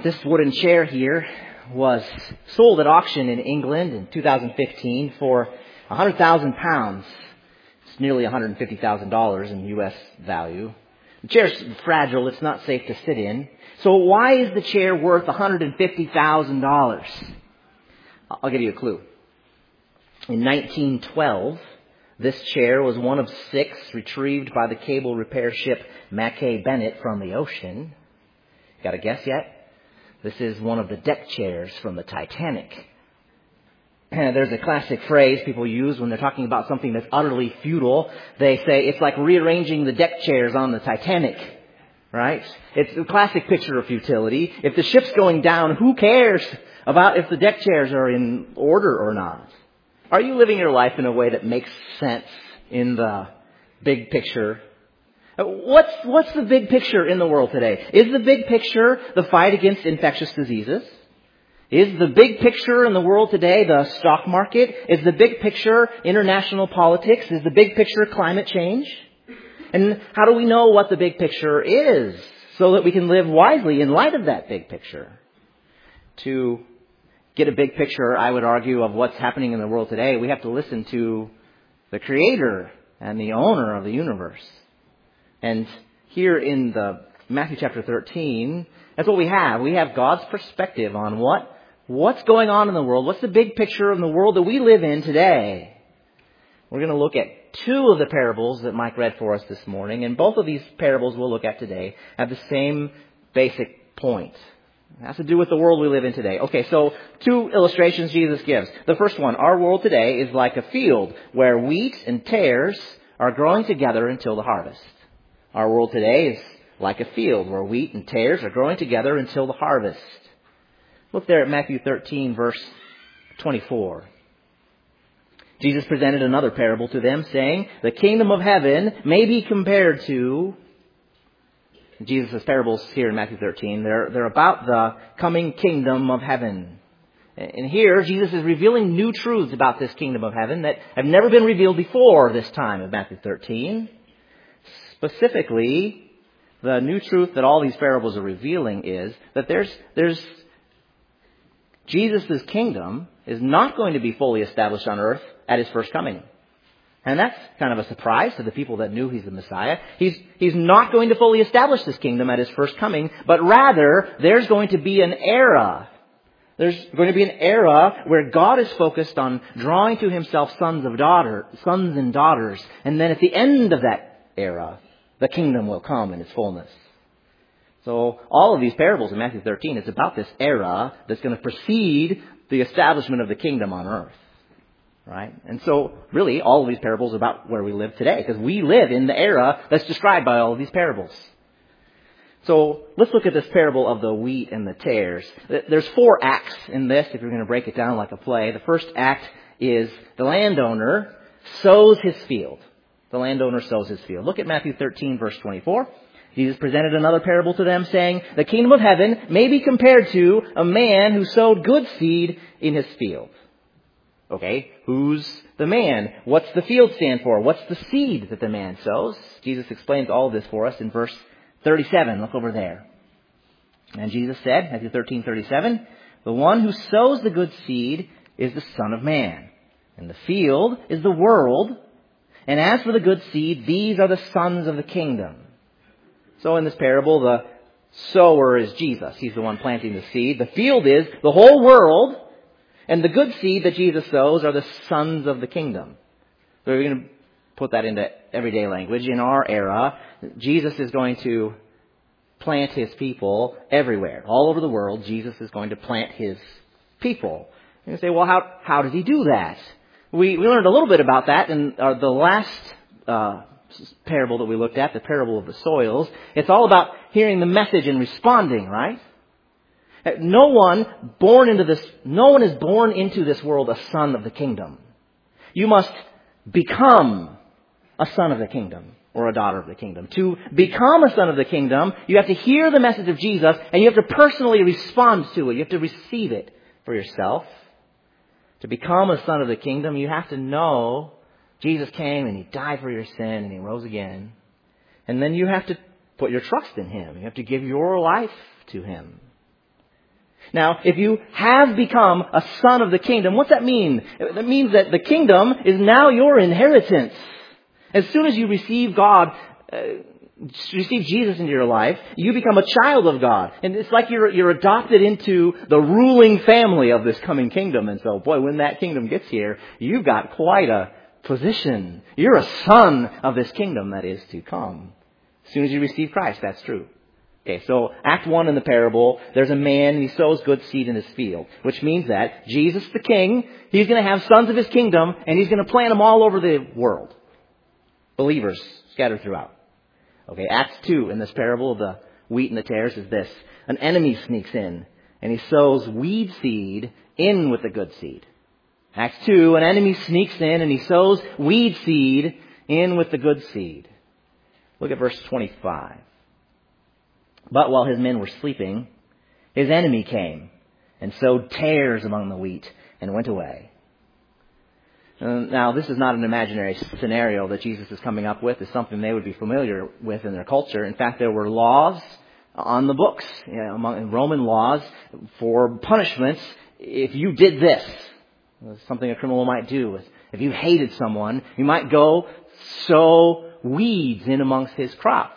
This wooden chair here was sold at auction in England in 2015 for £100,000. It's nearly $150,000 in U.S. value. The chair's fragile. It's not safe to sit in. So why is the chair worth $150,000? I'll give you a clue. In 1912, this chair was one of 6 retrieved by the cable repair ship Mackay Bennett from the ocean. Got a guess yet? This is one of the deck chairs from the Titanic. There's a classic phrase people use when they're talking about something that's utterly futile. They say it's like rearranging the deck chairs on the Titanic. Right? It's a classic picture of futility. If the ship's going down, who cares about if the deck chairs are in order or not? Are you living your life in a way that makes sense in the big picture? What's the big picture in the world today? Is the big picture the fight against infectious diseases? Is the big picture in the world today the stock market? Is the big picture international politics? Is the big picture climate change? And how do we know what the big picture is so that we can live wisely in light of that big picture? To get a big picture, I would argue, of what's happening in the world today, we have to listen to the Creator and the owner of the universe. And here in the Matthew chapter 13, that's what we have. We have God's perspective on what's going on in the world. What's the big picture in the world that we live in today? We're going to look at 2 of the parables that Mike read for us this morning. And both of these parables we'll look at today have the same basic point. It has to do with the world we live in today. Okay, so 2 illustrations Jesus gives. The first one, our world today is like a field where wheat and tares are growing together until the harvest. Our world today is like a field where wheat and tares are growing together until the harvest. Look there at Matthew 13, verse 24. Jesus presented another parable to them, saying, the kingdom of heaven may be compared to... Jesus' parables here in Matthew 13, they're about the coming kingdom of heaven. And here, Jesus is revealing new truths about this kingdom of heaven that have never been revealed before this time of Matthew 13. Specifically, the new truth that all these parables are revealing is that there's Jesus' kingdom is not going to be fully established on earth at His first coming. And that's kind of a surprise to the people that knew He's the Messiah. He's not going to fully establish this kingdom at His first coming, but rather there's going to be an era. There's going to be an era where God is focused on drawing to Himself sons and daughters. And then at the end of that era, the kingdom will come in its fullness. So all of these parables in Matthew 13 is about this era that's going to precede the establishment of the kingdom on earth. Right? And so really all of these parables are about where we live today, because we live in the era that's described by all of these parables. So let's look at this parable of the wheat and the tares. There's 4 acts in this, if you're going to break it down like a play. The first act is the landowner sows his field. The landowner sows his field. Look at Matthew 13, verse 24. Jesus presented another parable to them, saying, the kingdom of heaven may be compared to a man who sowed good seed in his field. Okay, who's the man? What's the field stand for? What's the seed that the man sows? Jesus explains all of this for us in verse 37. Look over there. And Jesus said, Matthew 13:37, the one who sows the good seed is the Son of Man. And the field is the world. And as for the good seed, these are the sons of the kingdom. So in this parable, the sower is Jesus. He's the one planting the seed. The field is the whole world. And the good seed that Jesus sows are the sons of the kingdom. So we're going to put that into everyday language. In our era, Jesus is going to plant His people everywhere. All over the world, Jesus is going to plant His people. And you say, well, how does He do that? We learned a little bit about that in the last parable that we looked at, the parable of the soils. It's all about hearing the message and responding, right? No one is born into this world a son of the kingdom. You must become a son of the kingdom or a daughter of the kingdom. To become a son of the kingdom, you have to hear the message of Jesus and you have to personally respond to it. You have to receive it for yourself. To become a son of the kingdom, you have to know Jesus came and He died for your sin and He rose again. And then you have to put your trust in Him. You have to give your life to Him. Now, if you have become a son of the kingdom, what's that mean? That means that the kingdom is now your inheritance. As soon as you receive receive Jesus into your life, you become a child of God. And it's like you're adopted into the ruling family of this coming kingdom. And so, boy, when that kingdom gets here, you've got quite a position. You're a son of this kingdom that is to come. As soon as you receive Christ, that's true. Okay, so Act 1 in the parable, there's a man and he sows good seed in his field, which means that Jesus the King, he's going to have sons of his kingdom and he's going to plant them all over the world. Believers scattered throughout. Okay, Act 2 in this parable of the wheat and the tares is this. An enemy sneaks in and he sows weed seed in with the good seed. Acts 2, an enemy sneaks in and he sows weed seed in with the good seed. Look at verse 25. But while his men were sleeping, his enemy came and sowed tares among the wheat and went away. Now, this is not an imaginary scenario that Jesus is coming up with. It's something they would be familiar with in their culture. In fact, there were laws on the books, among Roman laws, for punishments if you did this. Something a criminal might do. If you hated someone, you might go sow weeds in amongst his crop.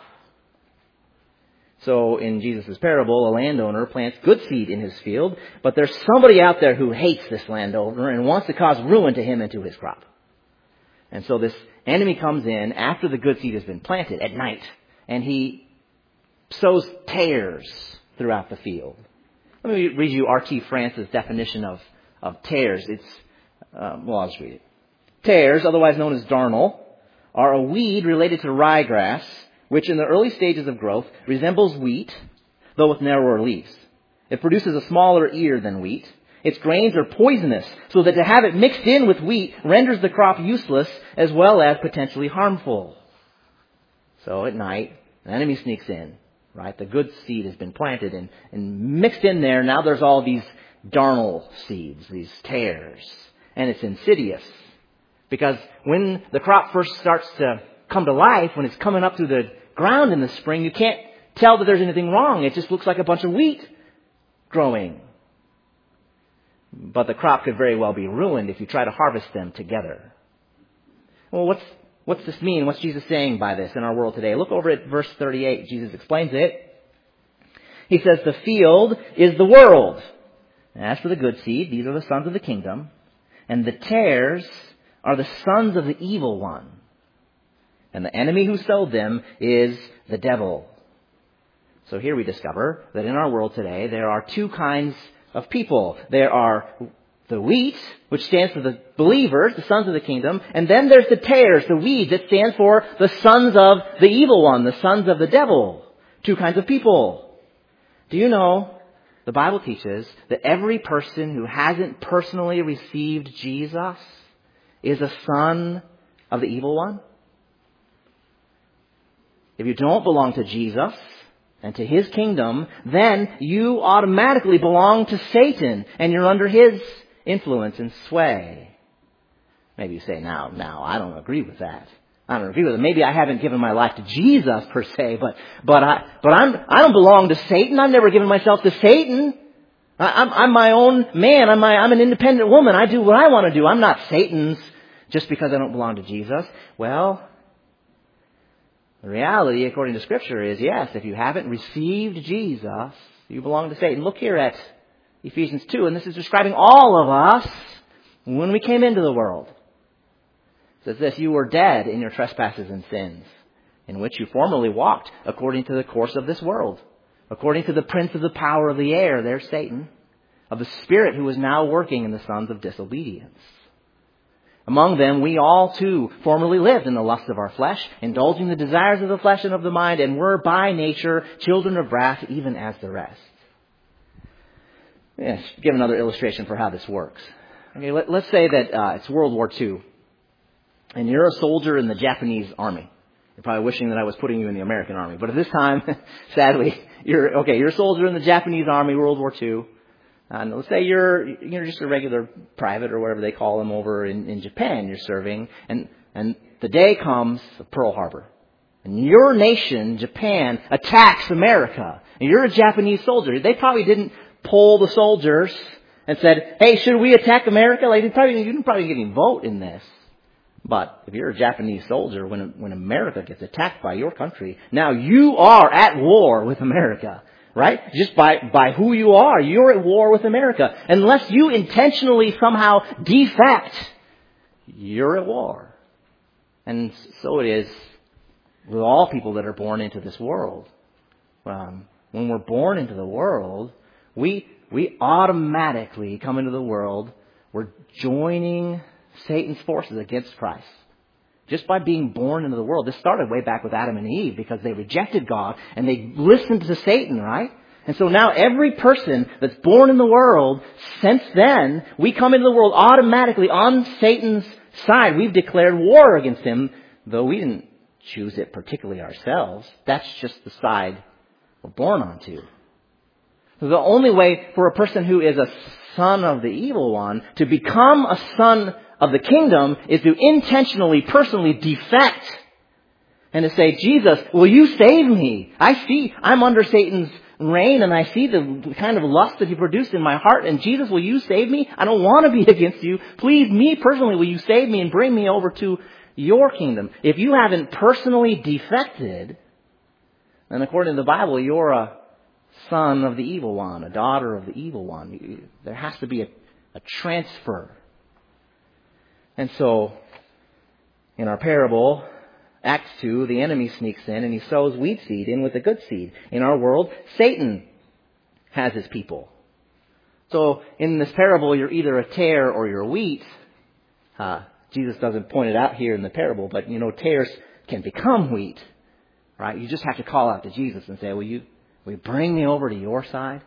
So in Jesus' parable, a landowner plants good seed in his field, but there's somebody out there who hates this landowner and wants to cause ruin to him and to his crop. And so this enemy comes in after the good seed has been planted at night, and he sows tares throughout the field. Let me read you R.T. France's definition of tares. I'll just read it. Tares, otherwise known as darnel, are a weed related to ryegrass, which in the early stages of growth resembles wheat, though with narrower leaves. It produces a smaller ear than wheat. Its grains are poisonous, so that to have it mixed in with wheat renders the crop useless as well as potentially harmful. So at night, an enemy sneaks in, right? The good seed has been planted and mixed in there. Now there's all these darnel seeds, these tares. And it's insidious. Because when the crop first starts to come to life, when it's coming up through the ground in the spring, you can't tell that there's anything wrong. It just looks like a bunch of wheat growing. But the crop could very well be ruined if you try to harvest them together. Well, what's this mean? What's Jesus saying by this in our world today? Look over at verse 38. Jesus explains it. He says, the field is the world. And as for the good seed, these are the sons of the kingdom. And the tares are the sons of the evil one. And the enemy who sowed them is the devil. So here we discover that in our world today, there are two kinds of people. There are the wheat, which stands for the believers, the sons of the kingdom. And then there's the tares, the weeds, that stands for the sons of the evil one, the sons of the devil. Two kinds of people. Do you know, the Bible teaches that every person who hasn't personally received Jesus is a son of the evil one? If you don't belong to Jesus and to his kingdom, then you automatically belong to Satan and you're under his influence and sway. Maybe you say, now, I don't agree with that. I don't agree with it. Maybe I haven't given my life to Jesus per se, but I don't belong to Satan. I've never given myself to Satan. I'm my own man. I'm an independent woman. I do what I want to do. I'm not Satan's just because I don't belong to Jesus. Well, the reality, according to Scripture, is yes, if you haven't received Jesus, you belong to Satan. Look here at Ephesians 2, and this is describing all of us when we came into the world. It says this, you were dead in your trespasses and sins, in which you formerly walked according to the course of this world, according to the prince of the power of the air, there's Satan, of the spirit who is now working in the sons of disobedience. Among them, we all too formerly lived in the lust of our flesh, indulging the desires of the flesh and of the mind, and were by nature children of wrath, even as the rest. Yes, give another illustration for how this works. Okay, let's say that it's World War II, and you're a soldier in the Japanese army. You're probably wishing that I was putting you in the American army, but at this time, sadly, you're a soldier in the Japanese army, World War II. And let's say you're just a regular private or whatever they call them over in Japan. You're serving, and the day comes of Pearl Harbor, and your nation, Japan, attacks America, and you're a Japanese soldier. They probably didn't poll the soldiers and said, hey, should we attack America? Like, you didn't probably get any vote in this. But if you're a Japanese soldier, when America gets attacked by your country, now you are at war with America, right? Just by who you are, you're at war with America. Unless you intentionally somehow defect, you're at war. And so it is with all people that are born into this world. When we're born into the world, we automatically come into the world. We're joining Satan's forces against Christ. Just by being born into the world. This started way back with Adam and Eve because they rejected God and they listened to Satan, right? And so now every person that's born in the world, since then, we come into the world automatically on Satan's side. We've declared war against him, though we didn't choose it particularly ourselves. That's just the side we're born onto. So the only way for a person who is a son of the evil one to become a son of the kingdom is to intentionally, personally defect and to say, Jesus, will you save me? I'm under Satan's reign and I see the kind of lust that he produced in my heart. And Jesus, will you save me? I don't want to be against you. Please, me personally, will you save me and bring me over to your kingdom? If you haven't personally defected, then according to the Bible, you're a son of the evil one, a daughter of the evil one. There has to be a transfer. And so, in our parable, Acts 2, the enemy sneaks in and he sows wheat seed in with the good seed. In our world, Satan has his people. So, in this parable, you're either a tare or you're wheat. Jesus doesn't point it out here in the parable, but tares can become wheat. Right? You just have to call out to Jesus and say, will you bring me over to your side?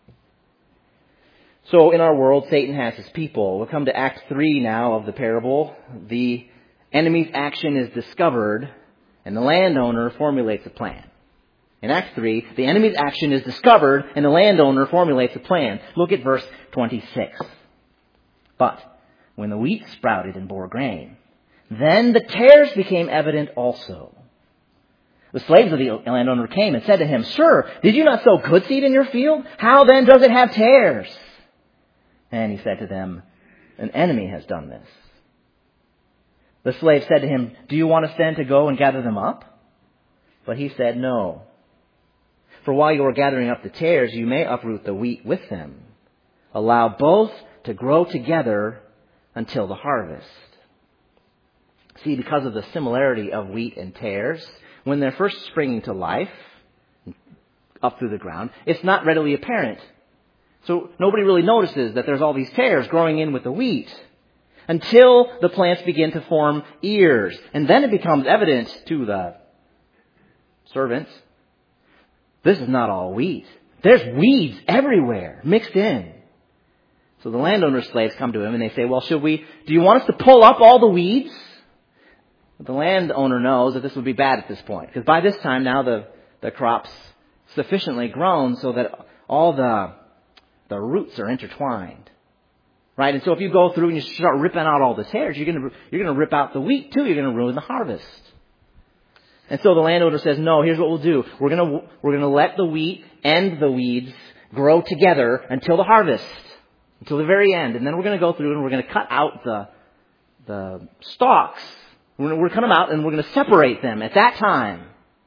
So in our world, Satan has his people. We'll come to Acts 3 now of the parable. The enemy's action is discovered, and the landowner formulates a plan. In Acts 3, the enemy's action is discovered, and the landowner formulates a plan. Look at verse 26. But when the wheat sprouted and bore grain, then the tares became evident also. The slaves of the landowner came and said to him, Sir, did you not sow good seed in your field? How then does it have tares? And he said to them, An enemy has done this. The slave said to him, Do you want us then to go and gather them up? But he said, No. For while you are gathering up the tares, you may uproot the wheat with them. Allow both to grow together until the harvest. See, because of the similarity of wheat and tares, when they're first springing to life, up through the ground, it's not readily apparent. So nobody really notices that there's all these tares growing in with the wheat until the plants begin to form ears. And then it becomes evident to the servants, this is not all wheat. There's weeds everywhere mixed in. So the landowner's slaves come to him and they say, well, do you want us to pull up all the weeds? But the landowner knows that this would be bad at this point. Because by this time now the crop's sufficiently grown so that all the roots are intertwined. Right? And so if you go through and you start ripping out all the tares, you're going to rip out the wheat too. You're going to ruin the harvest. And so the landowner says, no, here's what we'll do. We're going to let the wheat and the weeds grow together until the harvest, until the very end. And then we're going to go through and we're going to cut out the stalks. We're going to cut them out and we're going to separate them at that time.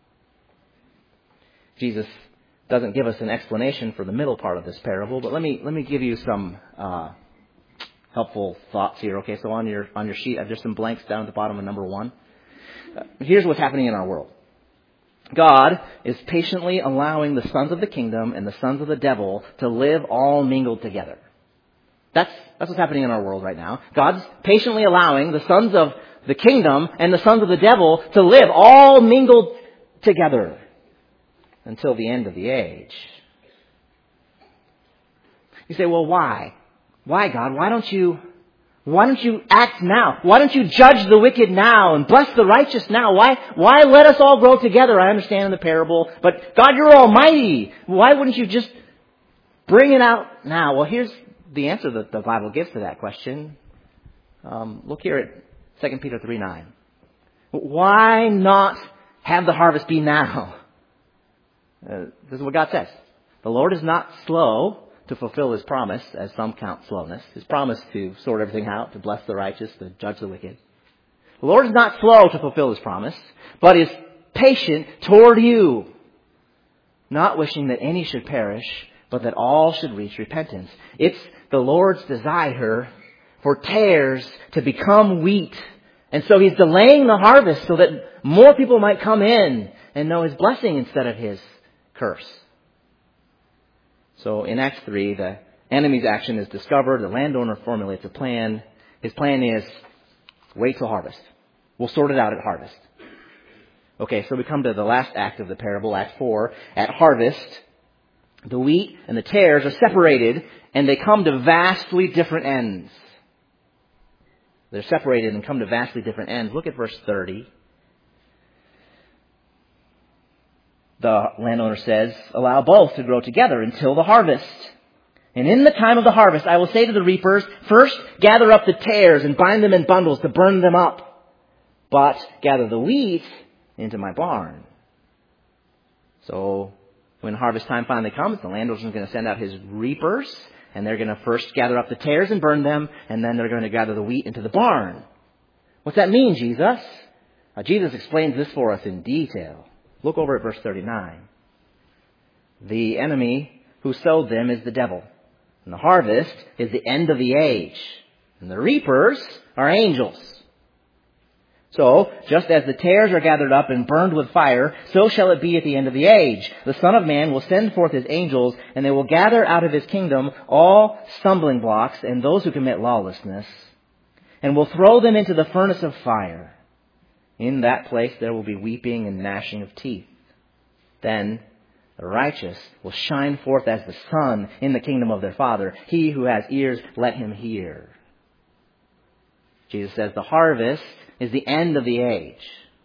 Jesus doesn't give us an explanation for the middle part of this parable, but let me give you some helpful thoughts here. Okay, so on your sheet, I've just some blanks down at the bottom of number 1. Here's what's happening in our world. God is patiently allowing the sons of the kingdom and the sons of the devil to live all mingled together. That's what's happening in our world right now. God's patiently allowing the sons of the kingdom and the sons of the devil to live all mingled together until the end of the age. You say, well, why? Why, God? Why don't you act now? Why don't you judge the wicked now and bless the righteous now? Why let us all grow together? I understand the parable, but God, you're almighty. Why wouldn't you just bring it out now? Well, here's the answer that the Bible gives to that question. Look here at 2 Peter 3:9. Why not have the harvest be now? This is what God says. The Lord is not slow to fulfill his promise, as some count slowness, his promise to sort everything out, to bless the righteous, to judge the wicked. The Lord is not slow to fulfill his promise, but is patient toward you, not wishing that any should perish, but that all should reach repentance. It's the Lord's desire for tares to become wheat. And so he's delaying the harvest so that more people might come in and know his blessing instead of his curse. So in Acts 3, the enemy's action is discovered. The landowner formulates a plan. His plan is wait till harvest. We'll sort it out at harvest. Okay, so we come to the last act of the parable, Act 4. At harvest, the wheat and the tares are separated and they come to vastly different ends. They're separated and come to vastly different ends. Look at verse 30. The landowner says, allow both to grow together until the harvest. And in the time of the harvest, I will say to the reapers, first gather up the tares and bind them in bundles to burn them up, but gather the wheat into my barn. So when harvest time finally comes, the landowner is going to send out his reapers, and they're going to first gather up the tares and burn them, and then they're going to gather the wheat into the barn. What's that mean, Jesus? Jesus explains this for us in detail. Look over at verse 39. The enemy who sowed them is the devil, and the harvest is the end of the age, and the reapers are angels. So, just as the tares are gathered up and burned with fire, so shall it be at the end of the age. The Son of Man will send forth his angels, and they will gather out of his kingdom all stumbling blocks and those who commit lawlessness, and will throw them into the furnace of fire. In that place there will be weeping and gnashing of teeth. Then the righteous will shine forth as the sun in the kingdom of their Father. He who has ears, let him hear. Jesus says the harvest is the end of the age.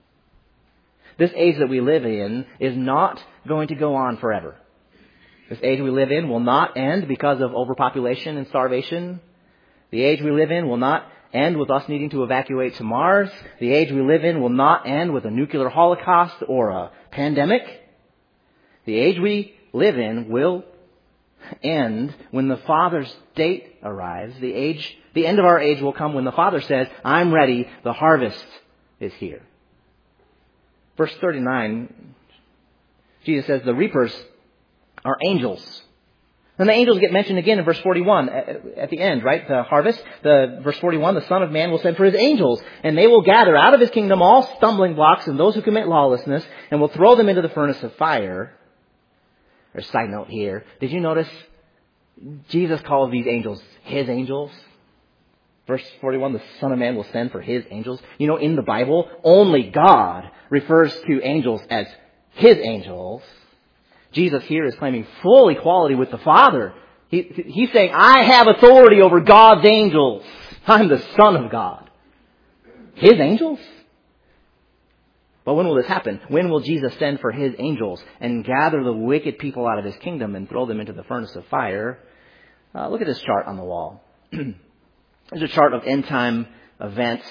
This age that we live in is not going to go on forever. This age we live in will not end because of overpopulation and starvation. The age we live in will not end with us needing to evacuate to Mars. The age we live in will not end with a nuclear holocaust or a pandemic. The age we live in will end when the Father's date arrives. The end of our age will come when the Father says, I'm ready, the harvest is here. Verse 39, Jesus says the reapers are angels. And the angels get mentioned again in verse 41 at the end, right? The harvest, verse 41, the Son of Man will send for his angels, and they will gather out of his kingdom all stumbling blocks and those who commit lawlessness, and will throw them into the furnace of fire. There's a side note here. Did you notice Jesus calls these angels his angels? Verse 41, the Son of Man will send for his angels. You know, in the Bible, only God refers to angels as his angels. Jesus here is claiming full equality with the Father. He's saying, I have authority over God's angels. I'm the Son of God. His angels? But when will this happen? When will Jesus send for his angels and gather the wicked people out of his kingdom and throw them into the furnace of fire? Look at this chart on the wall. There's a chart of end-time events.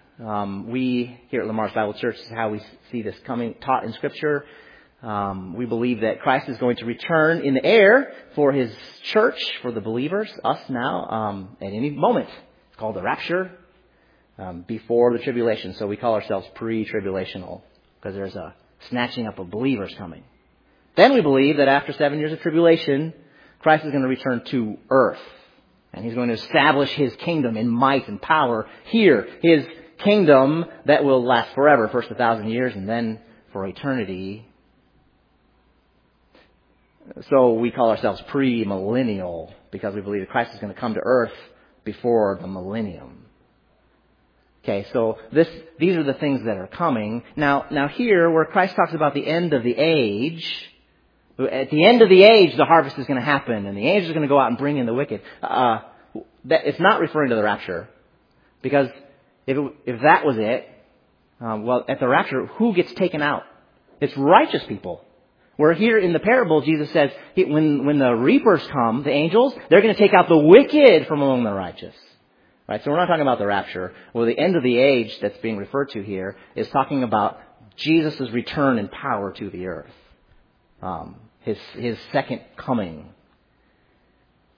We here at Lamar's Bible Church, this is how we see this taught in Scripture. We believe that Christ is going to return in the air for his church, for the believers, us now, at any moment. It's called the rapture, before the tribulation. So we call ourselves pre-tribulational, because there's a snatching up of believers coming. Then we believe that after 7 years of tribulation, Christ is going to return to earth. And he's going to establish his kingdom in might and power here. His kingdom that will last forever, first 1,000 years and then for eternity. So we call ourselves pre-millennial because we believe that Christ is going to come to earth before the millennium. Okay, so these are the things that are coming. Now here, where Christ talks about the end of the age, at the end of the age, the harvest is going to happen, and the angels are going to go out and bring in the wicked. It's not referring to the rapture, because if that was it, at the rapture, who gets taken out? It's righteous people. Where here in the parable, Jesus says, when the reapers come, the angels, they're going to take out the wicked from among the righteous. Right? So we're not talking about the rapture. Well, the end of the age that's being referred to here is talking about Jesus' return in power to the earth. His second coming.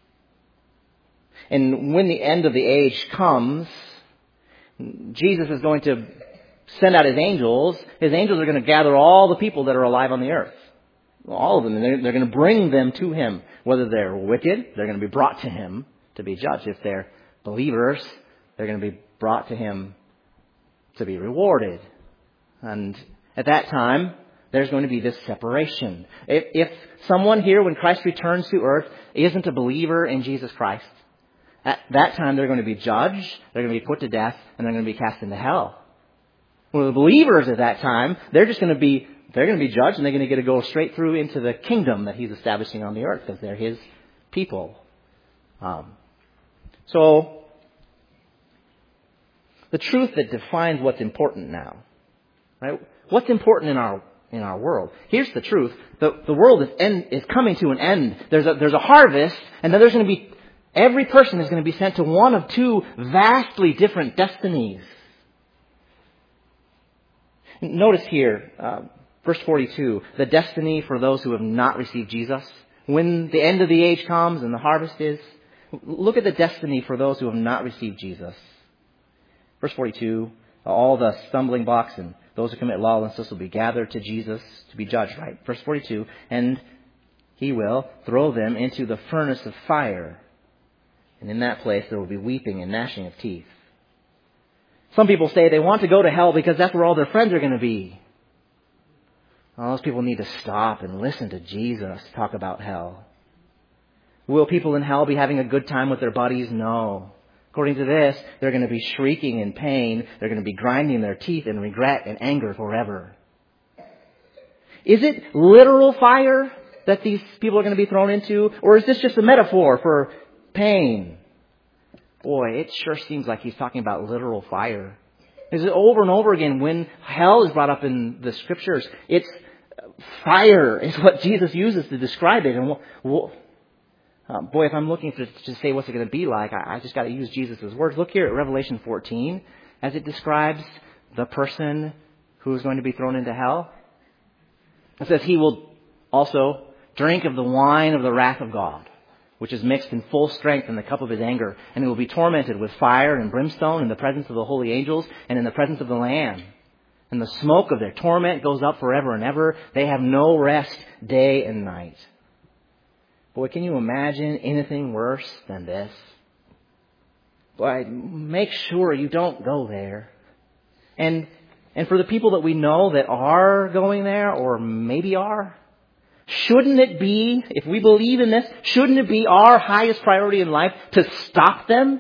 And when the end of the age comes, Jesus is going to send out His angels. His angels are going to gather all the people that are alive on the earth. All of them. And they're going to bring them to Him. Whether they're wicked, they're going to be brought to Him to be judged. If they're believers, they're going to be brought to Him to be rewarded. And at that time, there's going to be this separation. If someone here, when Christ returns to earth, isn't a believer in Jesus Christ, at that time they're going to be judged, they're going to be put to death, and they're going to be cast into hell. Well, the believers at that time, they're going to be judged, and they're going to get to go straight through into the kingdom that He's establishing on the earth, because they're His people. So, the truth that defines what's important now, right? What's important in our world? Here's the truth: the world is coming to an end. There's a harvest, and then there's going to be every person is going to be sent to one of two vastly different destinies. Notice here, verse 42, the destiny for those who have not received Jesus. When the end of the age comes and the harvest is, look at the destiny for those who have not received Jesus. Verse 42, all the stumbling blocks and those who commit lawlessness will be gathered to Jesus to be judged, right? Verse 42, and He will throw them into the furnace of fire. And in that place there will be weeping and gnashing of teeth. Some people say they want to go to hell because that's where all their friends are going to be. Well, those people need to stop and listen to Jesus talk about hell. Will people in hell be having a good time with their buddies? No. According to this, they're going to be shrieking in pain. They're going to be grinding their teeth in regret and anger forever. Is it literal fire that these people are going to be thrown into? Or is this just a metaphor for pain? Boy, it sure seems like he's talking about literal fire. Because over and over again, when hell is brought up in the Scriptures, it's fire is what Jesus uses to describe it. And boy, if I'm looking to say what's it going to be like, I just got to use Jesus' words. Look here at Revelation 14 as it describes the person who is going to be thrown into hell. It says he will also drink of the wine of the wrath of God, which is mixed in full strength in the cup of His anger, and he will be tormented with fire and brimstone in the presence of the holy angels and in the presence of the Lamb. And the smoke of their torment goes up forever and ever. They have no rest day and night. Boy, can you imagine anything worse than this? Boy, make sure you don't go there. And for the people that we know that are going there, or maybe are, shouldn't it be, if we believe in this, shouldn't it be our highest priority in life to stop them?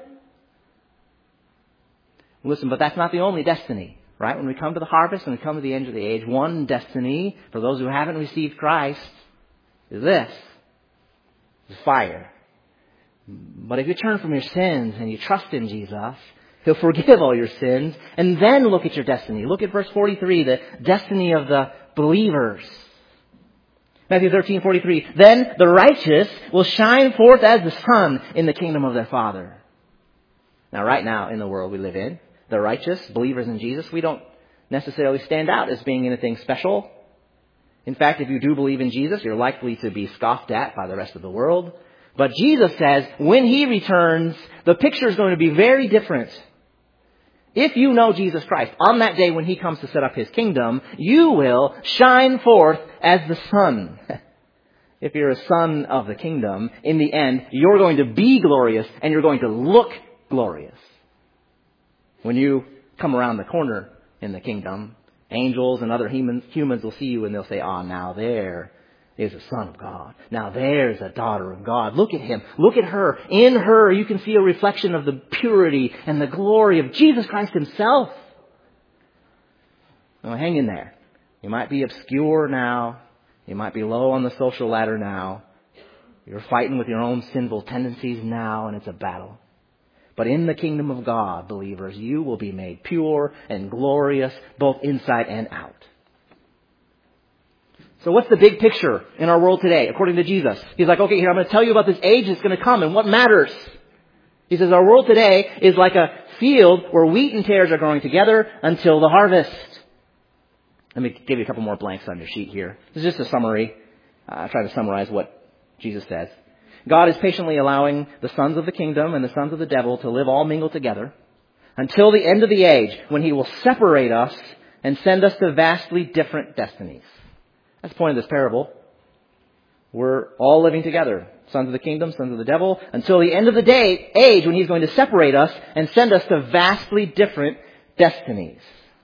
Listen, but that's not the only destiny, right? When we come to the harvest and we come to the end of the age, one destiny for those who haven't received Christ is this: fire. But if you turn from your sins and you trust in Jesus, He'll forgive all your sins. And then look at your destiny. Look at verse 43, the destiny of the believers. Matthew 13:43. Then the righteous will shine forth as the sun in the kingdom of their Father. Now, right now in the world we live in, the righteous, believers in Jesus, we don't necessarily stand out as being anything special. In fact, if you do believe in Jesus, you're likely to be scoffed at by the rest of the world. But Jesus says when He returns, the picture is going to be very different. If you know Jesus Christ, on that day when He comes to set up His kingdom, you will shine forth as the sun. If you're a son of the kingdom, in the end, you're going to be glorious and you're going to look glorious. When you come around the corner in the kingdom, angels and other humans will see you and they'll say, now there is a son of God. Now there's a daughter of God. Look at him. Look at her. In her, you can see a reflection of the purity and the glory of Jesus Christ Himself. Now hang in there. You might be obscure now. You might be low on the social ladder now. You're fighting with your own sinful tendencies now, and it's a battle. But in the kingdom of God, believers, you will be made pure and glorious, both inside and out. So what's the big picture in our world today, according to Jesus? He's like, okay, here, I'm going to tell you about this age that's going to come and what matters. He says our world today is like a field where wheat and tares are growing together until the harvest. Let me give you a couple more blanks on your sheet here. This is just a summary. I try to summarize what Jesus says. God is patiently allowing the sons of the kingdom and the sons of the devil to live all mingled together until the end of the age, when He will separate us and send us to vastly different destinies. That's the point of this parable. We're all living together, sons of the kingdom, sons of the devil, until the end of the age when He's going to separate us and send us to vastly different destinies.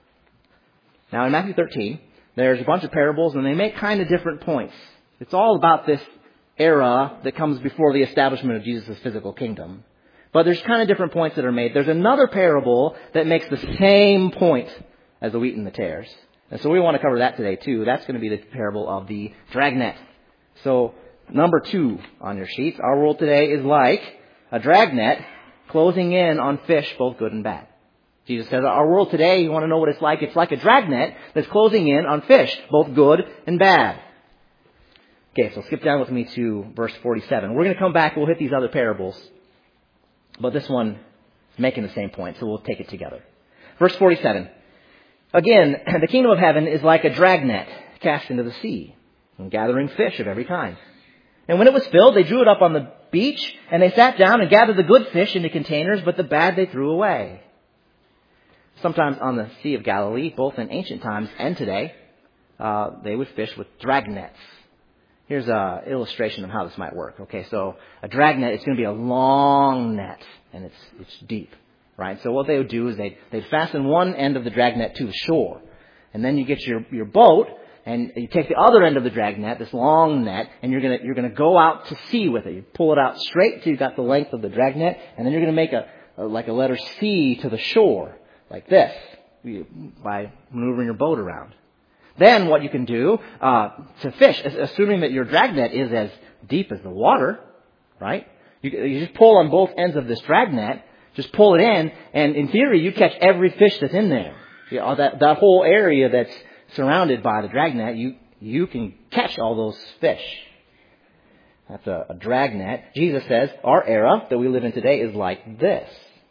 Now in Matthew 13, there's a bunch of parables and they make kind of different points. It's all about this era that comes before the establishment of Jesus' physical kingdom. But there's kind of different points that are made. There's another parable that makes the same point as the wheat and the tares. And so we want to cover that today too. That's going to be the parable of the dragnet. So number 2 on your sheets, our world today is like a dragnet closing in on fish, both good and bad. Jesus says our world today, you want to know what it's like? It's like a dragnet that's closing in on fish, both good and bad. Okay, so skip down with me to verse 47. We're going to come back, we'll hit these other parables. But this one is making the same point, so we'll take it together. Verse 47. Again, the kingdom of heaven is like a dragnet cast into the sea, and gathering fish of every kind. And when it was filled, they drew it up on the beach, and they sat down and gathered the good fish into containers, but the bad they threw away. Sometimes on the Sea of Galilee, both in ancient times and today, they would fish with dragnets. Here's an illustration of how this might work. Okay, so a dragnet is going to be a long net, and it's deep, right? So what they would do is they'd fasten one end of the dragnet to the shore, and then you get your boat, and you take the other end of the dragnet, this long net, and you're gonna go out to sea with it. You pull it out straight till you got the length of the dragnet, and then you're gonna make like a letter C to the shore, like this, by maneuvering your boat around. Then what you can do to fish, assuming that your dragnet is as deep as the water, right? You just pull on both ends of this dragnet, just pull it in, and in theory you catch every fish that's in there. You know, that whole area that's surrounded by the dragnet, you can catch all those fish. That's a dragnet. Jesus says our era that we live in today is like this.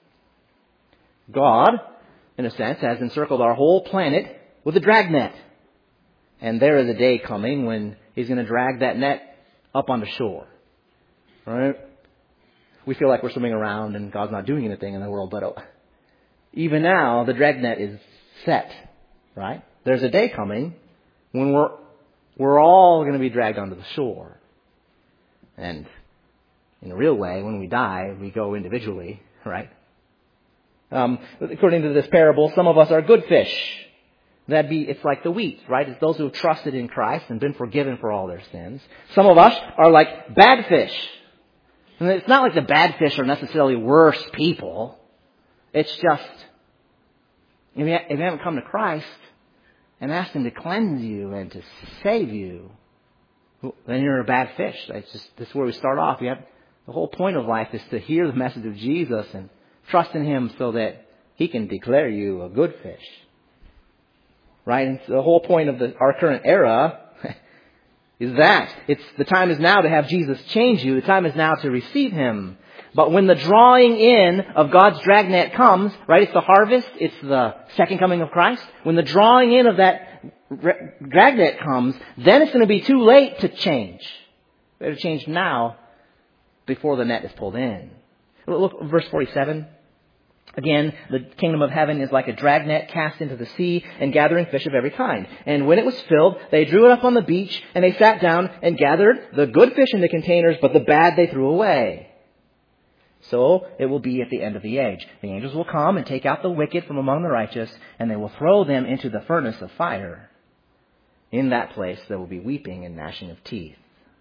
God, in a sense, has encircled our whole planet with a dragnet. And there is a day coming when He's going to drag that net up onto shore. Right? We feel like we're swimming around and God's not doing anything in the world, but even now the dragnet is set. Right? There's a day coming when we're all going to be dragged onto the shore. And in a real way, when we die, we go individually, right? According to this parable, some of us are good fish. It's like the wheat, right? It's those who have trusted in Christ and been forgiven for all their sins. Some of us are like bad fish. And it's not like the bad fish are necessarily worse people. It's just, if you haven't come to Christ and asked Him to cleanse you and to save you, then you're a bad fish. This is where we start off. The whole point of life is to hear the message of Jesus and trust in Him so that He can declare you a good fish. Right? And so the whole point of our current era is that. The time is now to have Jesus change you. The time is now to receive Him. But when the drawing in of God's dragnet comes, right, it's the harvest, it's the second coming of Christ. When the drawing in of that dragnet comes, then it's going to be too late to change. Better change now before the net is pulled in. Look, verse 47. Again, the kingdom of heaven is like a dragnet cast into the sea and gathering fish of every kind. And when it was filled, they drew it up on the beach and they sat down and gathered the good fish in the containers, but the bad they threw away. So it will be at the end of the age. The angels will come and take out the wicked from among the righteous, and they will throw them into the furnace of fire. In that place there will be weeping and gnashing of teeth.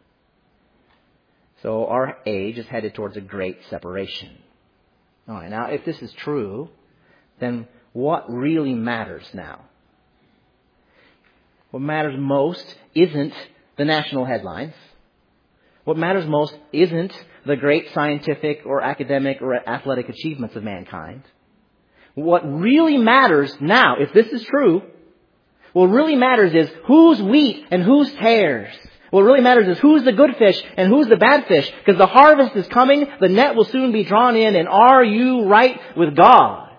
So our age is headed towards a great separation. All right, now if this is true, then what really matters now? What matters most isn't the national headlines. What matters most isn't the great scientific or academic or athletic achievements of mankind. What really matters now, if this is true, what really matters is who's wheat and who's tares. What really matters is who's the good fish and who's the bad fish. Because the harvest is coming, the net will soon be drawn in, and are you right with God?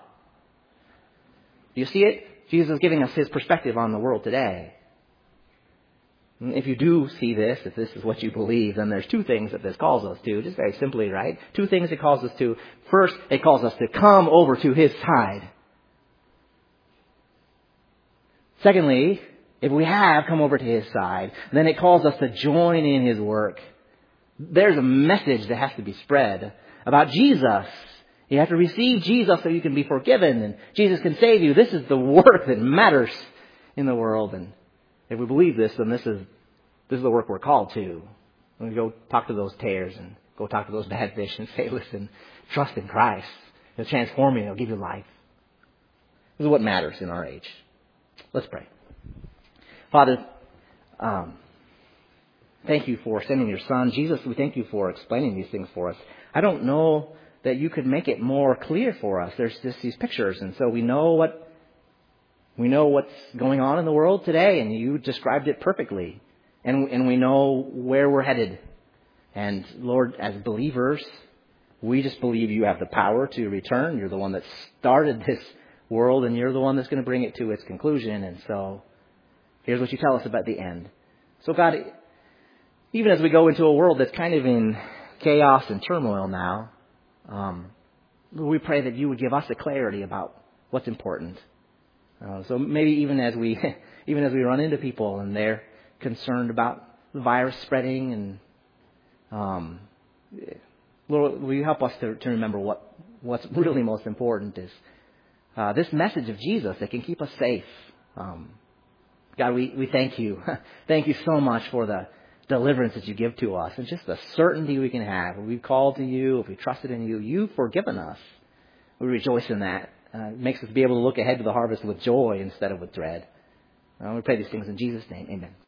Do you see it? Jesus is giving us His perspective on the world today. If you do see this, if this is what you believe, then there's two things that this calls us to, just very simply, right? Two things it calls us to. First, it calls us to come over to His side. Secondly, if we have come over to His side, then it calls us to join in His work. There's a message that has to be spread about Jesus. You have to receive Jesus so you can be forgiven, and Jesus can save you. This is the work that matters in the world, and if we believe this, then this is the work we're called to. When we go talk to those tares and go talk to those bad fish and say, listen, trust in Christ. He'll transform you. He'll give you life. This is what matters in our age. Let's pray. Father, thank you for sending your Son. Jesus, we thank you for explaining these things for us. I don't know that you could make it more clear for us. There's just these pictures, and so we know what's going on in the world today, and you described it perfectly. And we know where we're headed. And Lord, as believers, we just believe you have the power to return. You're the one that started this world, and you're the one that's going to bring it to its conclusion. And so here's what you tell us about the end. So God, even as we go into a world that's kind of in chaos and turmoil now, we pray that you would give us a clarity about what's important. So maybe even as we run into people and they're concerned about the virus spreading, and Lord, will you help us to remember what's really most important is this message of Jesus that can keep us safe. God, we thank you. Thank you so much for the deliverance that you give to us and just the certainty we can have. If we've called to you, if we trusted in you, you've forgiven us. We rejoice in that. It makes us be able to look ahead to the harvest with joy instead of with dread. We pray these things in Jesus' name. Amen.